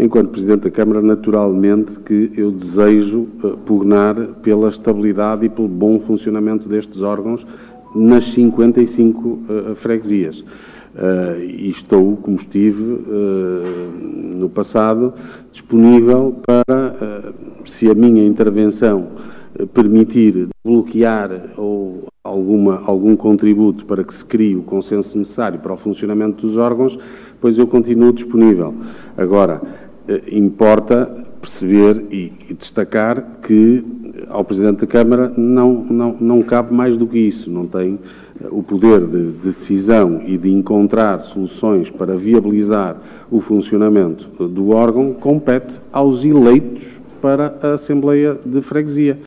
enquanto Presidente da Câmara, naturalmente que eu desejo pugnar pela estabilidade e pelo bom funcionamento destes órgãos nas 55 freguesias. E estou, como estive no passado, disponível para, se a minha intervenção permitir bloquear ou algum contributo para que se crie o consenso necessário para o funcionamento dos órgãos, pois eu continuo disponível. Agora, importa perceber e destacar que ao Presidente da Câmara não cabe mais do que isso, não tem o poder de decisão e de encontrar soluções para viabilizar o funcionamento do órgão, compete aos eleitos para a Assembleia de Freguesia.